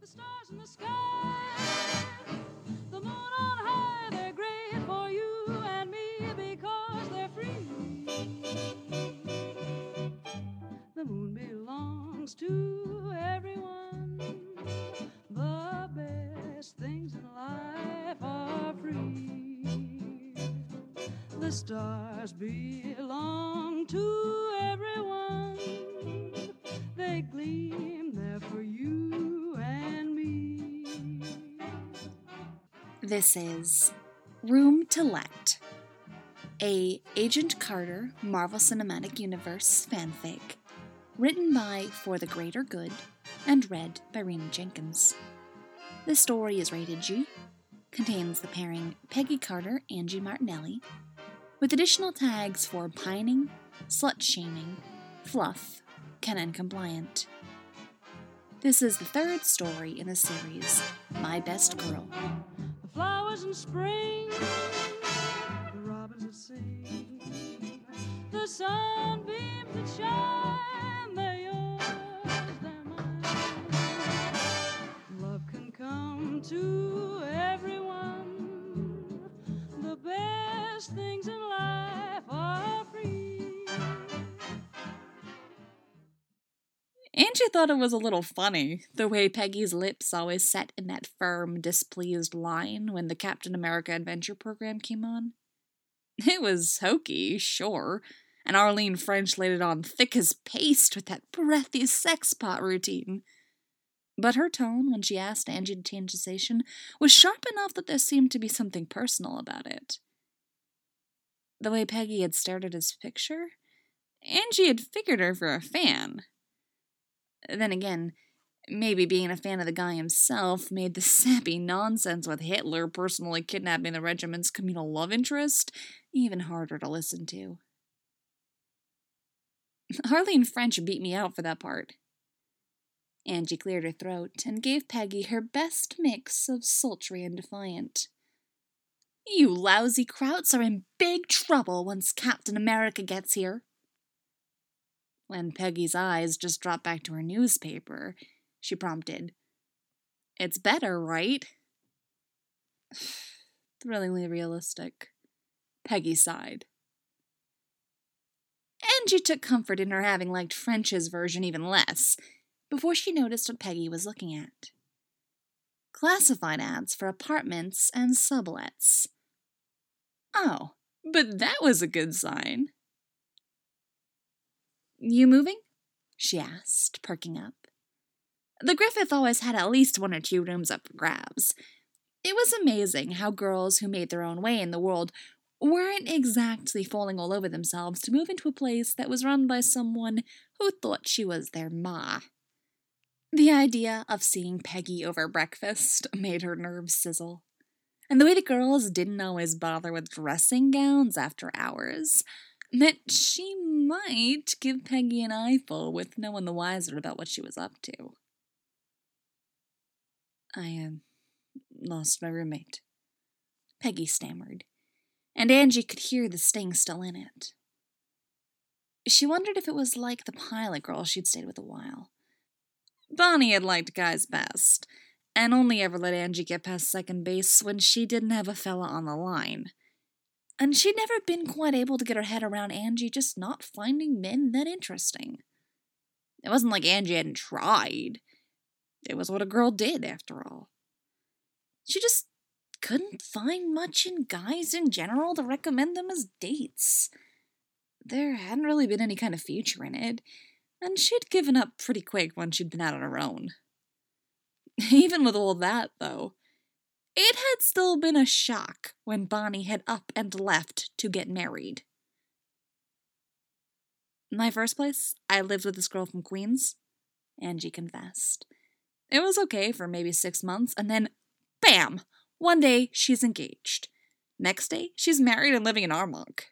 The stars in the sky, the moon on high, they're great for you and me because they're free. The moon belongs to everyone. The best things in life are free. The stars belong to everyone. They gleam there for you and me. This is Room to Let, a Agent Carter Marvel Cinematic Universe fanfic, written by For the Greater Good and read by Rena Jenkins. The story is rated G, contains the pairing Peggy Carter, Angie Martinelli, with additional tags for pining, slut-shaming, fluff, canon compliant. This is the third story in the series, My Best Girl. The flowers in spring, the robins that sing, the sunbeams that shine, they're yours, they're mine. Love can come to everyone. The best things in life are free. Angie thought it was a little funny, the way Peggy's lips always set in that firm, displeased line when the Captain America Adventure program came on. It was hokey, sure, and Arlene French laid it on thick as paste with that breathy sex pot routine. But her tone, when she asked Angie to change the station, was sharp enough that there seemed to be something personal about it. The way Peggy had stared at his picture, Angie had figured her for a fan. Then again, maybe being a fan of the guy himself made the sappy nonsense with Hitler personally kidnapping the regiment's communal love interest even harder to listen to. Arlene French beat me out for that part. Angie cleared her throat and gave Peggy her best mix of sultry and defiant. You lousy Krauts are in big trouble once Captain America gets here. When Peggy's eyes just dropped back to her newspaper, she prompted, It's better, right? Thrillingly realistic. Peggy sighed. Angie took comfort in her having liked French's version even less, before she noticed what Peggy was looking at. Classified ads for apartments and sublets. Oh, but that was a good sign. You moving? She asked, perking up. The Griffith always had at least 1 or 2 rooms up for grabs. It was amazing how girls who made their own way in the world weren't exactly falling all over themselves to move into a place that was run by someone who thought she was their ma. The idea of seeing Peggy over breakfast made her nerves sizzle. And the way the girls didn't always bother with dressing gowns after hours meant she might give Peggy an eyeful with no one the wiser about what she was up to. I lost my roommate, Peggy stammered, and Angie could hear the sting still in it. She wondered if it was like the pilot girl she'd stayed with a while. Bonnie had liked guys best, and only ever let Angie get past second base when she didn't have a fella on the line. And she'd never been quite able to get her head around Angie just not finding men that interesting. It wasn't like Angie hadn't tried. It was what a girl did, after all. She just couldn't find much in guys in general to recommend them as dates. There hadn't really been any kind of future in it, and she'd given up pretty quick when she'd been out on her own. Even with all that, though, it had still been a shock when Bonnie had up and left to get married. In my first place, I lived with this girl from Queens, Angie confessed. It was okay for maybe 6 months, and then, bam! One day, she's engaged. Next day, she's married and living in Armonk.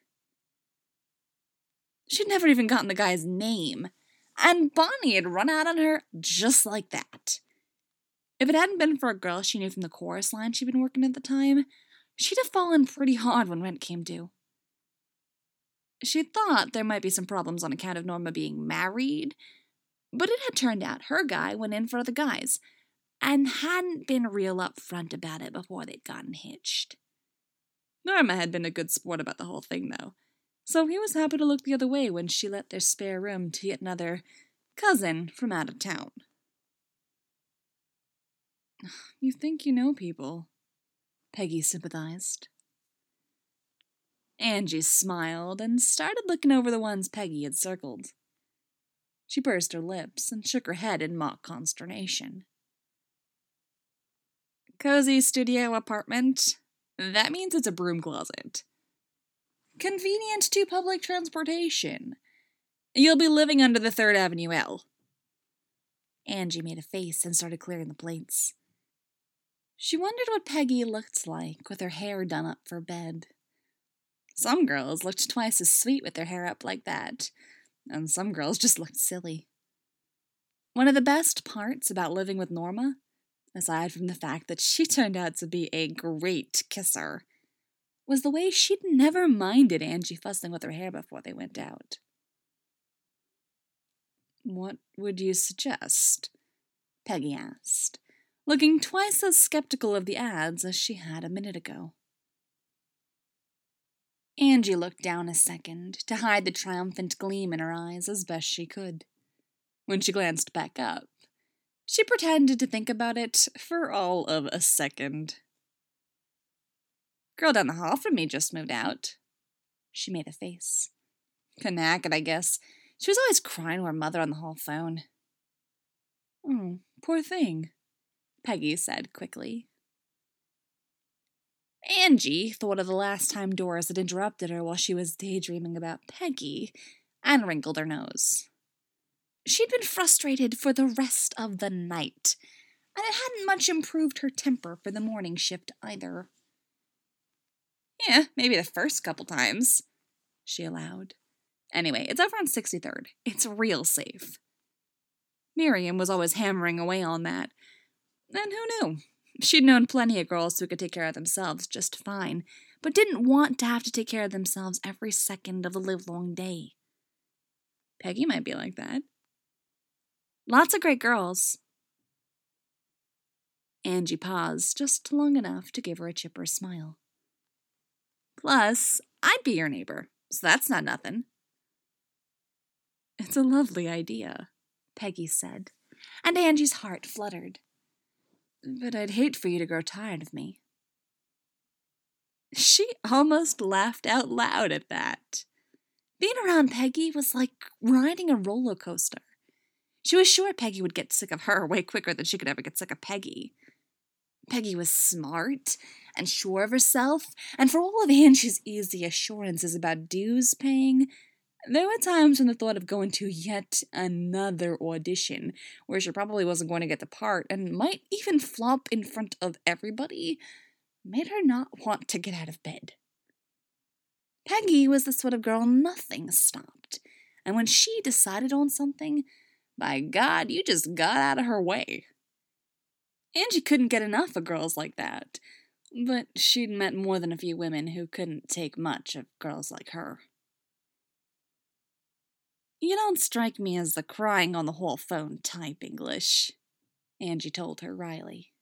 She'd never even gotten the guy's name, and Bonnie had run out on her just like that. If it hadn't been for a girl she knew from the chorus line she'd been working at the time, she'd have fallen pretty hard when rent came due. She thought there might be some problems on account of Norma being married, but it had turned out her guy went in for the guys, and hadn't been real upfront about it before they'd gotten hitched. Norma had been a good sport about the whole thing, though, so he was happy to look the other way when she let their spare room to yet another cousin from out of town. You think you know people, Peggy sympathized. Angie smiled and started looking over the ones Peggy had circled. She pursed her lips and shook her head in mock consternation. Cozy studio apartment. That means it's a broom closet. Convenient to public transportation. You'll be living under the 3rd Avenue L. Angie made a face and started clearing the plates. She wondered what Peggy looked like with her hair done up for bed. Some girls looked twice as sweet with their hair up like that, and some girls just looked silly. One of the best parts about living with Norma, aside from the fact that she turned out to be a great kisser, was the way she'd never minded Angie fussing with her hair before they went out. What would you suggest? Peggy asked, looking twice as skeptical of the ads as she had a minute ago. Angie looked down a second to hide the triumphant gleam in her eyes as best she could. When she glanced back up, she pretended to think about it for all of a second. Girl down the hall from me just moved out. She made a face. Couldn't hack it, I guess. She was always crying to her mother on the hall phone. Oh, poor thing, Peggy said quickly. Angie thought of the last time Doris had interrupted her while she was daydreaming about Peggy and wrinkled her nose. She'd been frustrated for the rest of the night, and it hadn't much improved her temper for the morning shift either. Yeah, maybe the first couple times, she allowed. Anyway, it's over on 63rd. It's real safe. Miriam was always hammering away on that. And who knew? She'd known plenty of girls who could take care of themselves just fine, but didn't want to have to take care of themselves every second of the livelong day. Peggy might be like that. Lots of great girls. Angie paused just long enough to give her a chipper smile. Plus, I'd be your neighbor, so that's not nothing. It's a lovely idea, Peggy said, and Angie's heart fluttered. But I'd hate for you to grow tired of me. She almost laughed out loud at that. Being around Peggy was like riding a roller coaster. She was sure Peggy would get sick of her way quicker than she could ever get sick of Peggy. Peggy was smart and sure of herself, and for all of Angie's easy assurances about dues paying, there were times when the thought of going to yet another audition, where she probably wasn't going to get the part and might even flop in front of everybody, made her not want to get out of bed. Peggy was the sort of girl nothing stopped, and when she decided on something, by God, you just got out of her way. Angie couldn't get enough of girls like that, but she'd met more than a few women who couldn't take much of girls like her. You don't strike me as the crying on the whole phone type, English, Angie told her wryly.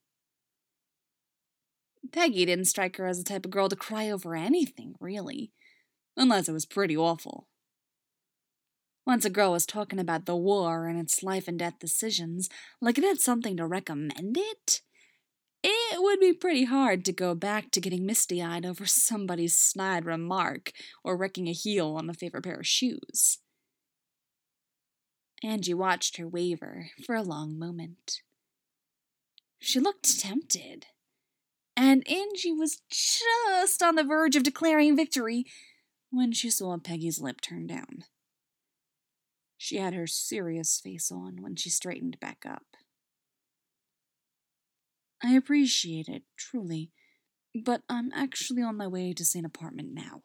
Peggy didn't strike her as the type of girl to cry over anything, really, unless it was pretty awful. Once a girl was talking about the war and its life-and-death decisions, like it had something to recommend it, it would be pretty hard to go back to getting misty-eyed over somebody's snide remark or wrecking a heel on a favorite pair of shoes. Angie watched her waver for a long moment. She looked tempted, and Angie was just on the verge of declaring victory when she saw Peggy's lip turn down. She had her serious face on when she straightened back up. I appreciate it, truly, but I'm actually on my way to see an apartment now.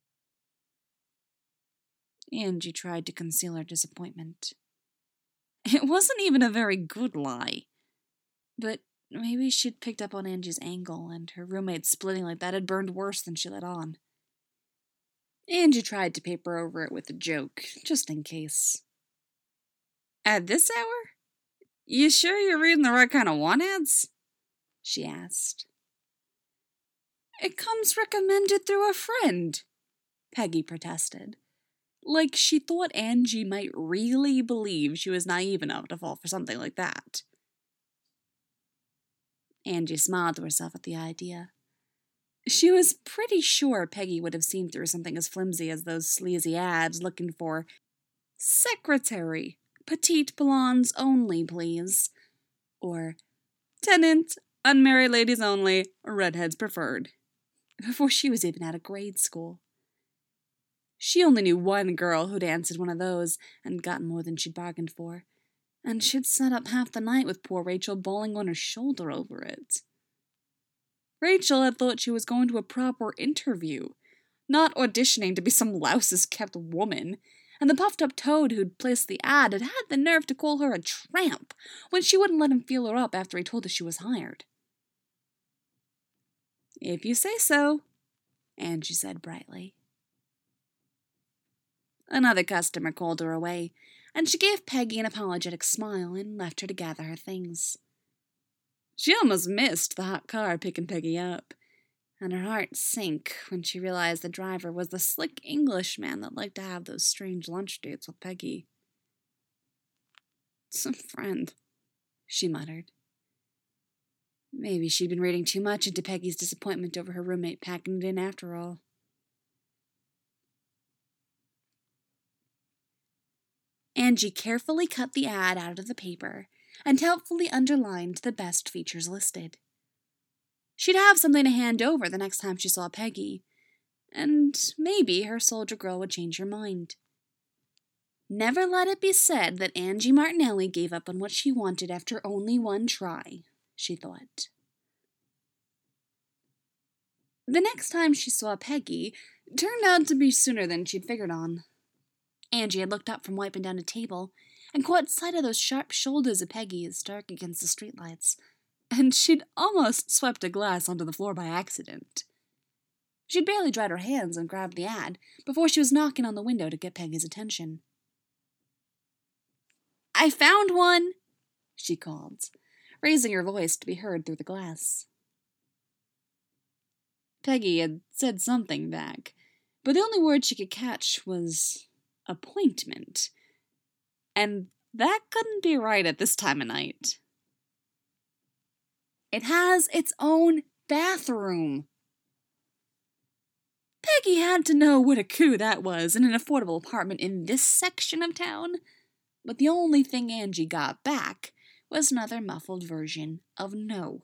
Angie tried to conceal her disappointment. It wasn't even a very good lie, but maybe she'd picked up on Angie's angle, and her roommate splitting like that had burned worse than she let on. Angie tried to paper over it with a joke, just in case. At this hour? You sure you're reading the right kind of want ads? She asked. It comes recommended through a friend, Peggy protested. Like she thought Angie might really believe she was naive enough to fall for something like that. Angie smiled to herself at the idea. She was pretty sure Peggy would have seen through something as flimsy as those sleazy ads looking for secretary, petite blondes only, please. Or tenant, unmarried ladies only, redheads preferred. Before she was even out of grade school. She only knew one girl who'd answered one of those and gotten more than she'd bargained for, and she'd sat up half the night with poor Rachel bawling on her shoulder over it. Rachel had thought she was going to a proper interview, not auditioning to be some louse's kept woman, and the puffed-up toad who'd placed the ad had had the nerve to call her a tramp when she wouldn't let him feel her up after he told her she was hired. If you say so, Angie said brightly. Another customer called her away, and she gave Peggy an apologetic smile and left her to gather her things. She almost missed the hot car picking Peggy up, and her heart sank when she realized the driver was the slick Englishman that liked to have those strange lunch dates with Peggy. Some friend, she muttered. Maybe she'd been reading too much into Peggy's disappointment over her roommate packing it in after all. Angie carefully cut the ad out of the paper and helpfully underlined the best features listed. She'd have something to hand over the next time she saw Peggy, and maybe her soldier girl would change her mind. Never let it be said that Angie Martinelli gave up on what she wanted after only one try, she thought. The next time she saw Peggy turned out to be sooner than she'd figured on. Angie had looked up from wiping down a table and caught sight of those sharp shoulders of Peggy's dark against the streetlights, and she'd almost swept a glass onto the floor by accident. She'd barely dried her hands and grabbed the ad before she was knocking on the window to get Peggy's attention. I found one, she called, raising her voice to be heard through the glass. Peggy had said something back, but the only word she could catch was appointment. And that couldn't be right at this time of night. It has its own bathroom. Peggy had to know what a coup that was in an affordable apartment in this section of town, but the only thing Angie got back was another muffled version of no.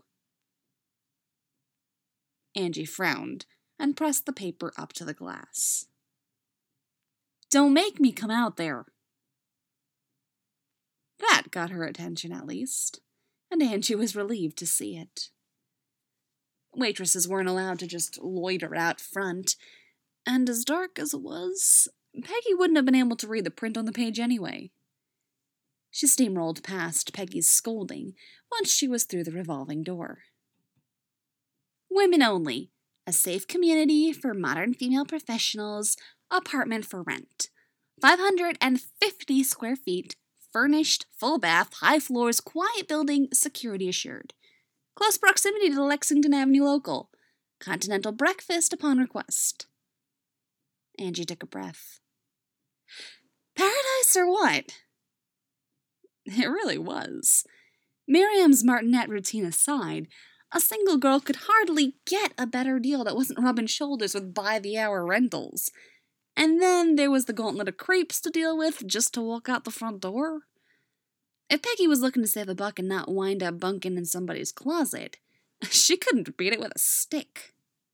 Angie frowned and pressed the paper up to the glass. Don't make me come out there. That got her attention at least, and Angie was relieved to see it. Waitresses weren't allowed to just loiter out front, and as dark as it was, Peggy wouldn't have been able to read the print on the page anyway. She steamrolled past Peggy's scolding once she was through the revolving door. Women only. A safe community for modern female professionals. Apartment for rent. 550 square feet. Furnished. Full bath. High floors. Quiet building. Security assured. Close proximity to the Lexington Avenue local. Continental breakfast upon request. Angie took a breath. Paradise or what? It really was. Miriam's martinet routine aside, a single girl could hardly get a better deal that wasn't rubbing shoulders with by-the-hour rentals. And then there was the gauntlet of creeps to deal with just to walk out the front door. If Peggy was looking to save a buck and not wind up bunking in somebody's closet, she couldn't beat it with a stick.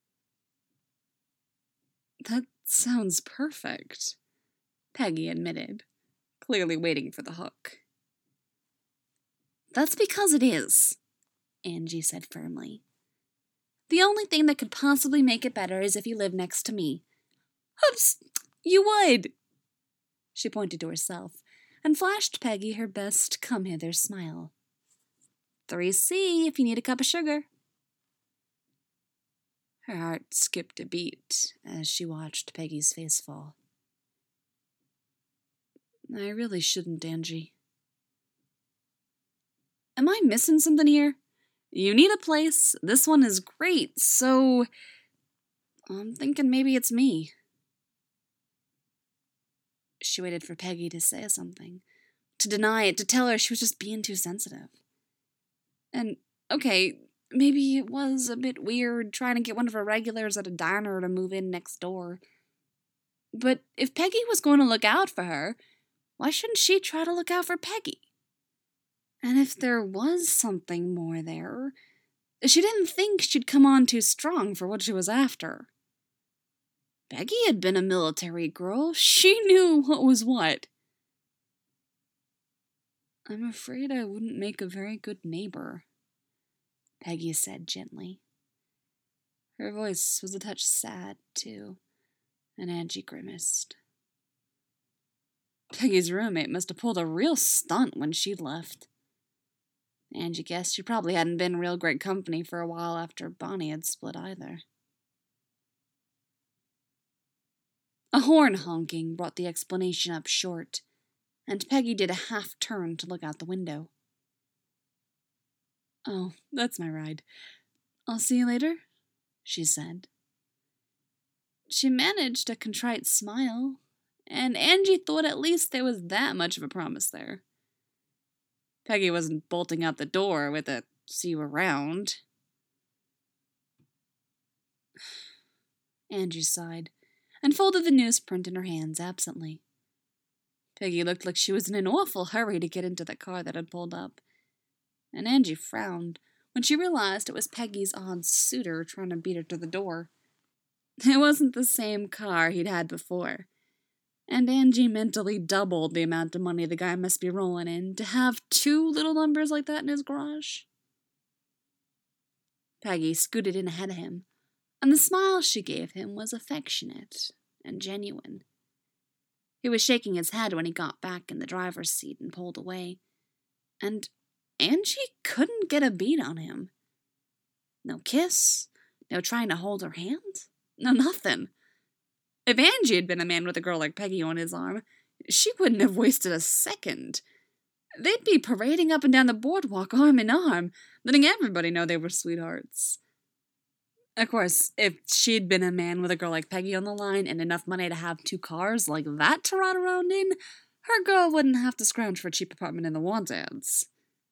That sounds perfect, Peggy admitted, clearly waiting for the hook. That's because it is, Angie said firmly. The only thing that could possibly make it better is if you lived next to me. Oops, you would! She pointed to herself and flashed Peggy her best come-hither smile. 3C if you need a cup of sugar. Her heart skipped a beat as she watched Peggy's face fall. I really shouldn't, Angie. Am I missing something here? You need a place. This one is great, so I'm thinking maybe it's me. She waited for Peggy to say something, to deny it, to tell her she was just being too sensitive. And, okay, maybe it was a bit weird trying to get one of her regulars at a diner to move in next door. But if Peggy was going to look out for her, why shouldn't she try to look out for Peggy? And if there was something more there, she didn't think she'd come on too strong for what she was after. Peggy had been a military girl. She knew what was what. I'm afraid I wouldn't make a very good neighbor, Peggy said gently. Her voice was a touch sad, too, and Angie grimaced. Peggy's roommate must have pulled a real stunt when she left. Angie guessed she probably hadn't been real great company for a while after Bonnie had split either. A horn honking brought the explanation up short, and Peggy did a half-turn to look out the window. Oh, that's my ride. I'll see you later, she said. She managed a contrite smile, and Angie thought at least there was that much of a promise there. Peggy wasn't bolting out the door with a "see you around." Angie sighed, and folded the newsprint in her hands absently. Peggy looked like she was in an awful hurry to get into the car that had pulled up, and Angie frowned when she realized it was Peggy's odd suitor trying to beat her to the door. It wasn't the same car he'd had before, and Angie mentally doubled the amount of money the guy must be rolling in to have two little numbers like that in his garage. Peggy scooted in ahead of him, and the smile she gave him was affectionate and genuine. He was shaking his head when he got back in the driver's seat and pulled away, and Angie couldn't get a beat on him. No kiss, no trying to hold her hand, no nothing. If Angie had been a man with a girl like Peggy on his arm, she wouldn't have wasted a second. They'd be parading up and down the boardwalk arm in arm, letting everybody know they were sweethearts. Of course, if she'd been a man with a girl like Peggy on the line and enough money to have two cars like that to ride around in, her girl wouldn't have to scrounge for a cheap apartment in the want ads.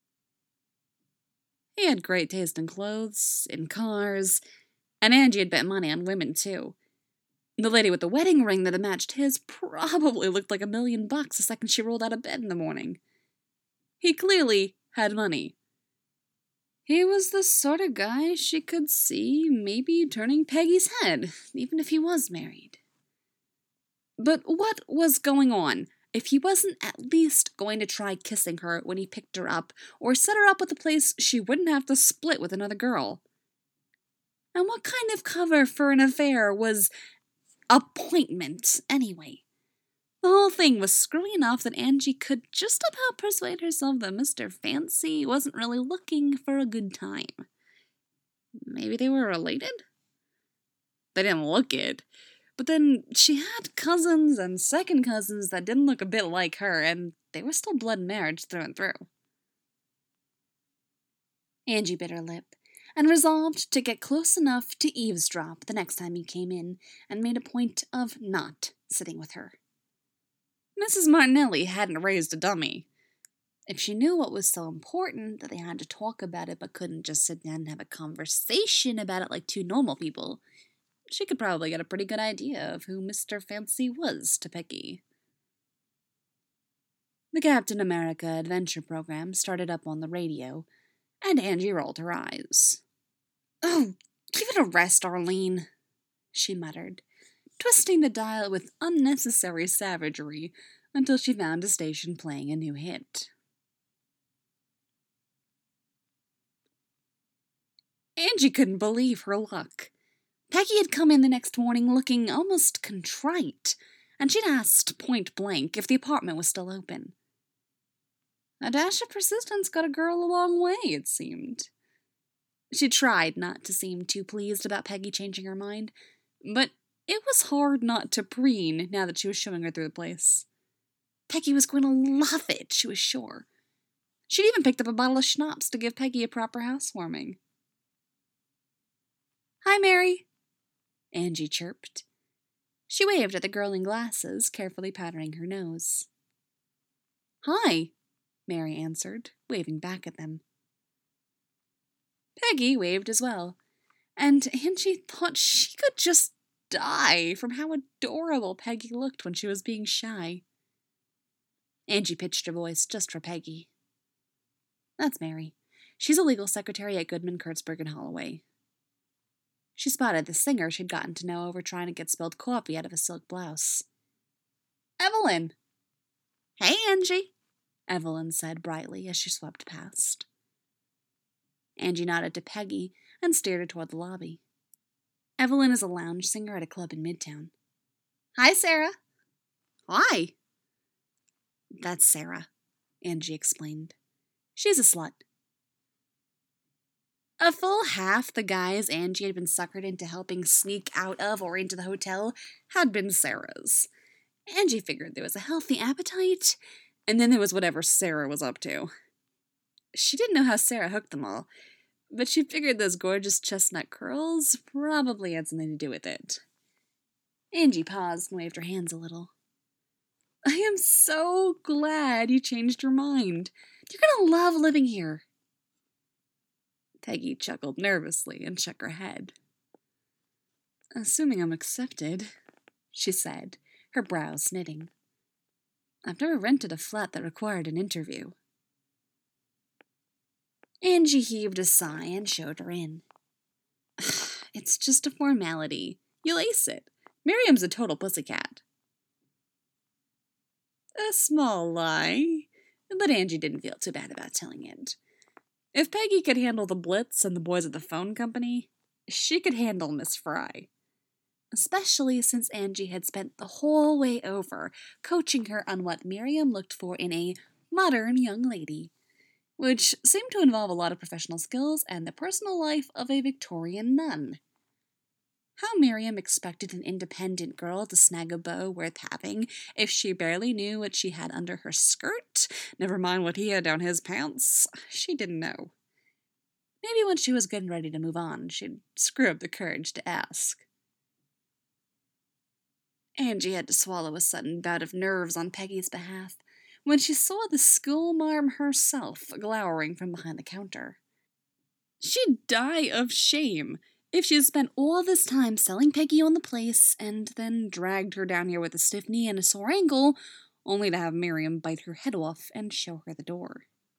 He had great taste in clothes, in cars, and Angie had bet money on women, too. The lady with the wedding ring that had matched his probably looked like $1,000,000 the second she rolled out of bed in the morning. He clearly had money. He was the sort of guy she could see maybe turning Peggy's head, even if he was married. But what was going on if he wasn't at least going to try kissing her when he picked her up, or set her up with a place she wouldn't have to split with another girl? And what kind of cover for an affair was appointment, anyway? The whole thing was screwy enough that Angie could just about persuade herself that Mr. Fancy wasn't really looking for a good time. Maybe they were related? They didn't look it, but then she had cousins and second cousins that didn't look a bit like her, and they were still blood marriage through and through. Angie bit her lip, and resolved to get close enough to eavesdrop the next time he came in, and made a point of not sitting with her. Mrs. Martinelli hadn't raised a dummy. If she knew what was so important that they had to talk about it but couldn't just sit down and have a conversation about it like two normal people, she could probably get a pretty good idea of who Mr. Fancy was to Peggy. The Captain America adventure program started up on the radio, and Angie rolled her eyes. "Oh, give it a rest, Arlene," she muttered, twisting the dial with unnecessary savagery until she found a station playing a new hit. Angie couldn't believe her luck. Peggy had come in the next morning looking almost contrite, and she'd asked point blank if the apartment was still open. A dash of persistence got a girl a long way, it seemed. She tried not to seem too pleased about Peggy changing her mind, but it was hard not to preen now that she was showing her through the place. Peggy was going to love it, she was sure. She'd even picked up a bottle of schnapps to give Peggy a proper housewarming. "Hi, Mary," Angie chirped. She waved at the girl in glasses, carefully powdering her nose. "Hi," Mary answered, waving back at them. Peggy waved as well, and Angie thought she could just die from how adorable Peggy looked when she was being shy. Angie pitched her voice just for Peggy. "That's Mary. She's a legal secretary at Goodman, Kurtzberg, and Holloway." She spotted the singer she'd gotten to know over trying to get spilled coffee out of a silk blouse. "Evelyn!" "Hey, Angie," Evelyn said brightly as she swept past. Angie nodded to Peggy and steered her toward the lobby. Evelyn is a lounge singer at a club in Midtown. "Hi, Sarah." "Hi." "That's Sarah," Angie explained. "She's a slut." A full half the guys Angie had been suckered into helping sneak out of or into the hotel had been Sarah's. Angie figured there was a healthy appetite, and then there was whatever Sarah was up to. She didn't know how Sarah hooked them all, but she figured those gorgeous chestnut curls probably had something to do with it. Angie paused and waved her hands a little. "I am so glad you changed your mind. You're going to love living here." Peggy chuckled nervously and shook her head. "Assuming I'm accepted," she said, her brows knitting. "I've never rented a flat that required an interview." Angie heaved a sigh and showed her in. "It's just a formality. You'll ace it. Miriam's a total pussycat." A small lie, but Angie didn't feel too bad about telling it. If Peggy could handle the Blitz and the boys at the phone company, she could handle Miss Fry. Especially since Angie had spent the whole way over coaching her on what Miriam looked for in a modern young lady, which seemed to involve a lot of professional skills and the personal life of a Victorian nun. How Miriam expected an independent girl to snag a beau worth having if she barely knew what she had under her skirt, never mind what he had down his pants, she didn't know. Maybe when she was good and ready to move on, she'd screw up the courage to ask. Angie had to swallow a sudden bout of nerves on Peggy's behalf when she saw the schoolmarm herself glowering from behind the counter. She'd die of shame if she had spent all this time selling Peggy on the place and then dragged her down here with a stiff knee and a sore ankle, only to have Miriam bite her head off and show her the door.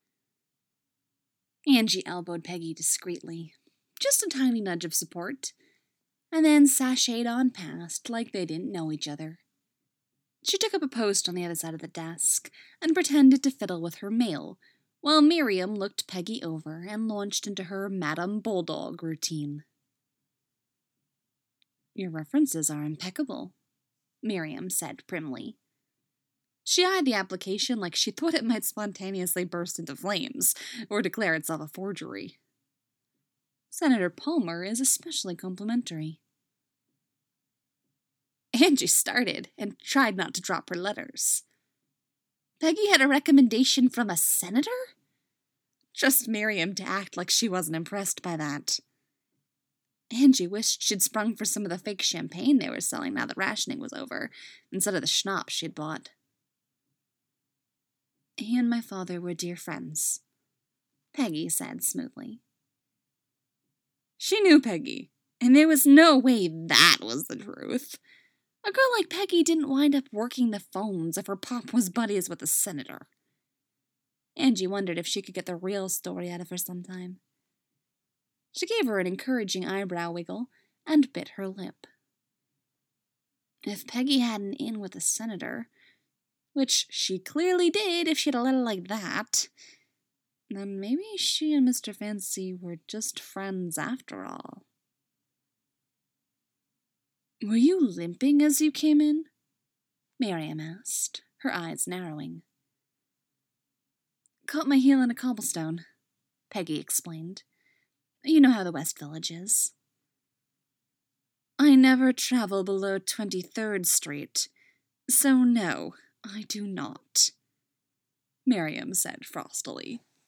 Angie elbowed Peggy discreetly, just a tiny nudge of support, and then sashayed on past like they didn't know each other. She took up a post on the other side of the desk and pretended to fiddle with her mail, while Miriam looked Peggy over and launched into her Madame Bulldog routine. "Your references are impeccable," Miriam said primly. She eyed the application like she thought it might spontaneously burst into flames or declare itself a forgery. "Senator Palmer is especially complimentary." Angie started and tried not to drop her letters. Peggy had a recommendation from a senator? Trust Miriam to act like she wasn't impressed by that. Angie wished she'd sprung for some of the fake champagne they were selling now that rationing was over, instead of the schnapps she'd bought. "He and my father were dear friends," Peggy said smoothly. She knew Peggy, and there was no way that was the truth. A girl like Peggy didn't wind up working the phones if her pop was buddies with a senator. Angie wondered if she could get the real story out of her sometime. She gave her an encouraging eyebrow wiggle and bit her lip. If Peggy had an in with the senator, which she clearly did if she had a letter like that, then maybe she and Mr. Fancy were just friends after all. "Were you limping as you came in?" Miriam asked, her eyes narrowing. "Caught my heel in a cobblestone," Peggy explained. "You know how the West Village is." "I never travel below 23rd Street, so no, I do not," Miriam said frostily.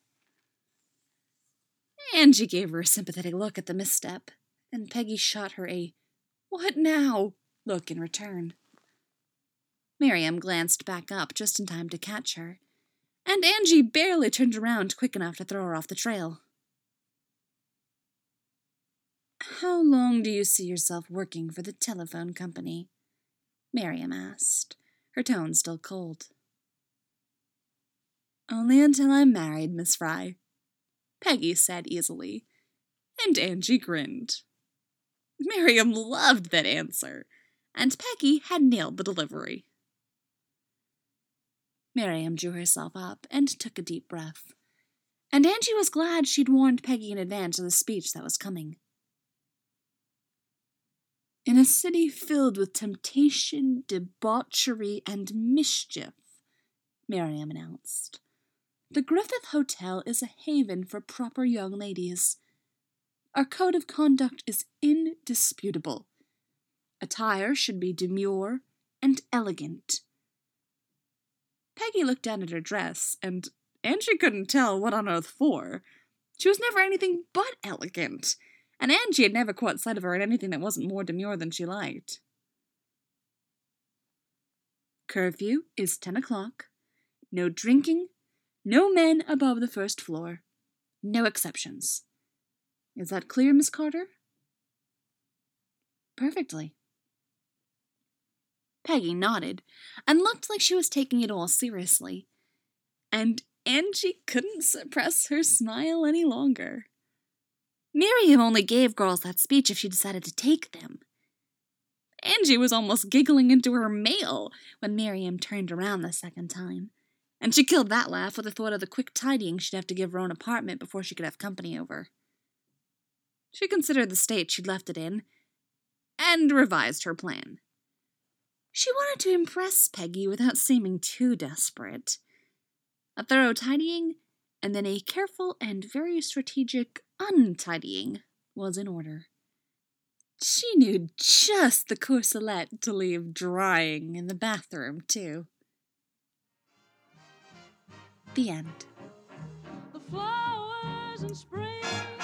Angie gave her a sympathetic look at the misstep, and Peggy shot her a "What now?" look in return. Miriam glanced back up just in time to catch her, and Angie barely turned around quick enough to throw her off the trail. "How long do you see yourself working for the telephone company?" Miriam asked, her tone still cold. "Only until I'm married, Miss Fry," Peggy said easily, and Angie grinned. Miriam loved that answer, and Peggy had nailed the delivery. Miriam drew herself up and took a deep breath, and Angie was glad she'd warned Peggy in advance of the speech that was coming. "In a city filled with temptation, debauchery, and mischief," Miriam announced, "the Griffith Hotel is a haven for proper young ladies. Our code of conduct is indisputable. Attire should be demure and elegant." Peggy looked down at her dress, and Angie couldn't tell what on earth for. She was never anything but elegant, and Angie had never caught sight of her in anything that wasn't more demure than she liked. "Curfew is 10 o'clock. No drinking. No men above the first floor. No exceptions. Is that clear, Miss Carter?" "Perfectly." Peggy nodded and looked like she was taking it all seriously, and Angie couldn't suppress her smile any longer. Miriam only gave girls that speech if she decided to take them. Angie was almost giggling into her mail when Miriam turned around the second time, and she killed that laugh with the thought of the quick tidying she'd have to give her own apartment before she could have company over. She considered the state she'd left it in, and revised her plan. She wanted to impress Peggy without seeming too desperate. A thorough tidying, and then a careful and very strategic untidying was in order. She knew just the corselet to leave drying in the bathroom, too. The end. The flowers in spring